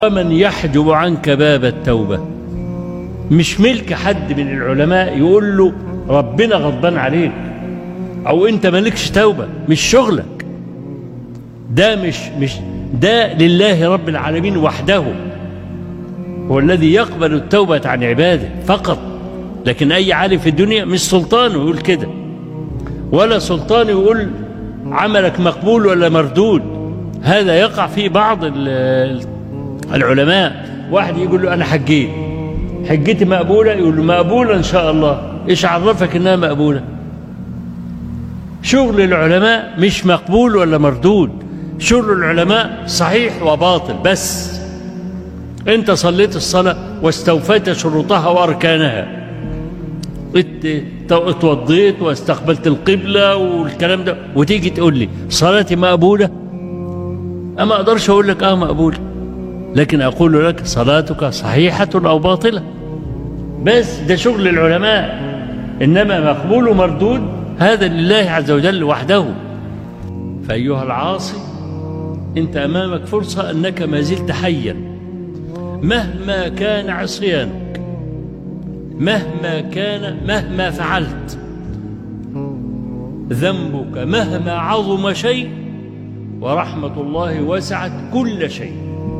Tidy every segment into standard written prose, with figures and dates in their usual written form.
ومن يحجب عنك باب التوبة. مش ملك حد من العلماء يقول له ربنا غضبان عليك أو أنت مالكش توبة، مش شغلك ده، مش ده لله رب العالمين وحده، هو الذي يقبل التوبة عن عباده فقط. لكن أي عالم في الدنيا مش سلطان يقول كده، ولا سلطان يقول عملك مقبول ولا مردود. هذا يقع فيه بعض العلماء، واحد يقول له أنا حجيت، حجتي مقبولة، يقول له مقبولة إن شاء الله. إيش عرفك إنها مقبولة؟ شغل العلماء مش مقبول ولا مردود، شغل العلماء صحيح وباطل بس. أنت صليت الصلاة واستوفيت شروطها وأركانها، اتوضيت واستقبلت القبلة والكلام ده، وتيجي تقول لي صلاتي مقبولة؟ أما أقدرش أقول لك مقبولة، لكن أقول لك صلاتك صحيحة أو باطلة بس. ده شغل العلماء. إنما مقبول ومردود هذا لله عز وجل وحده. فأيها العاصي، أنت أمامك فرصة أنك ما زلت حيا مهما كان عصيانك، مهما فعلت ذنبك، مهما عظم شيء، ورحمة الله وسعت كل شيء.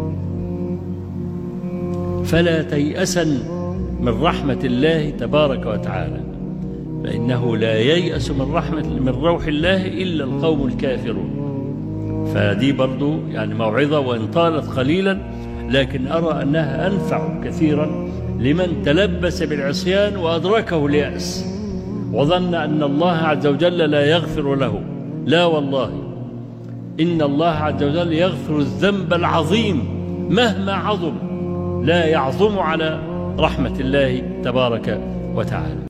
فلا تيأسا من رحمة الله تبارك وتعالى، فإنه لا ييأس من روح الله إلا القوم الكافرون. فدي برضو يعني موعظة، وإن طالت قليلا لكن أرى أنها أنفع كثيرا لمن تلبس بالعصيان وأدركه اليأس وظن أن الله عز وجل لا يغفر له. لا والله، إن الله عز وجل يغفر الذنب العظيم مهما عظم، لا يعظم على رحمة الله تبارك وتعالى.